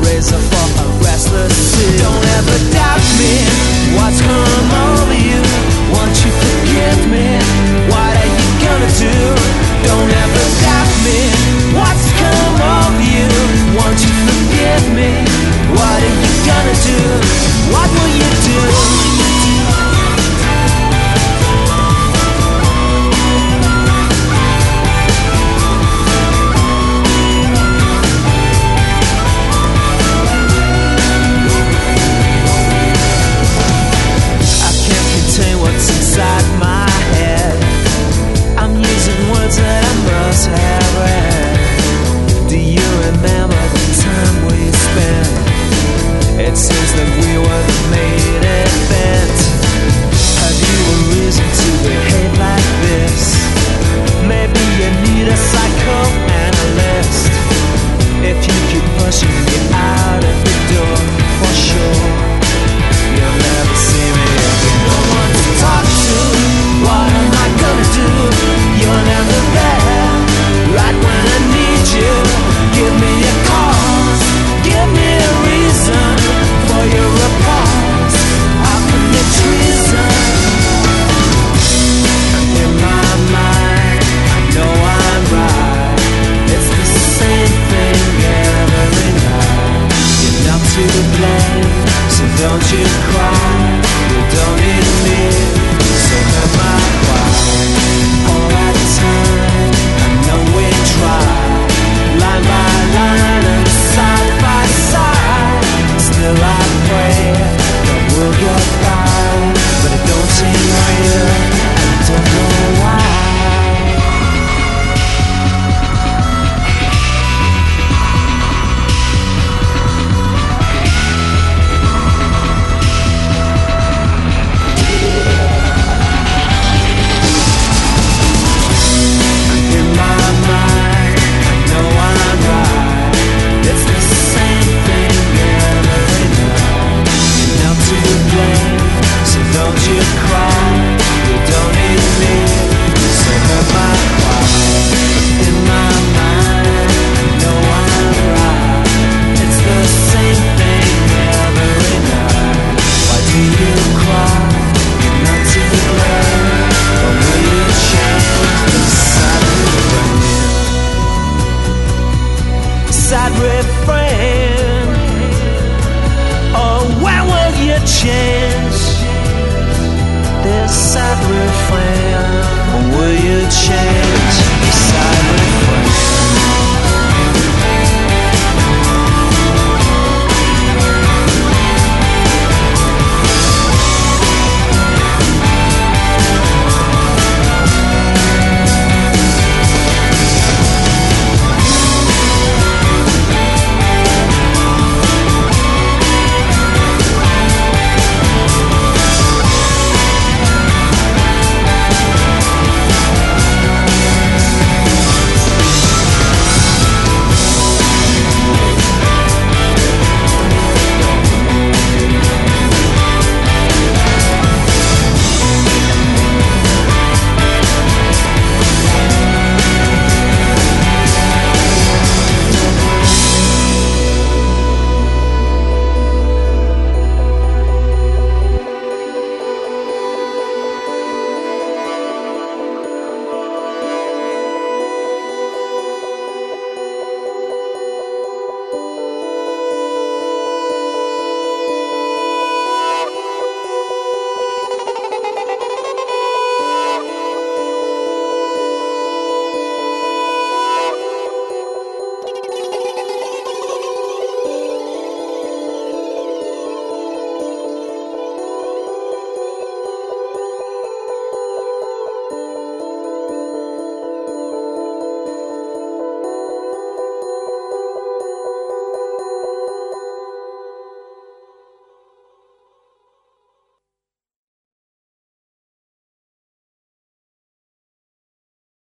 razor for a restless sea. Don't ever doubt me, what's come over you? Won't you forgive me? What are you gonna do? Don't ever doubt me, what's come over you? Won't you forgive me? What are you gonna do? What will you do? What's inside my head? I'm using words that I must have read. Do you remember the time we spent? It seems that we were the main event. Have you a reason to behave like this? Maybe you need a psychoanalyst. If you keep pushing me out of the door, for sure you'll never see me again. No one to talk to, what am I gonna do? You're never there, right when I need you. Give me a cause, give me a reason for your applause. How can you treason? In my mind, I know I'm right. It's the same thing every night. You're not to blame, so don't you cry.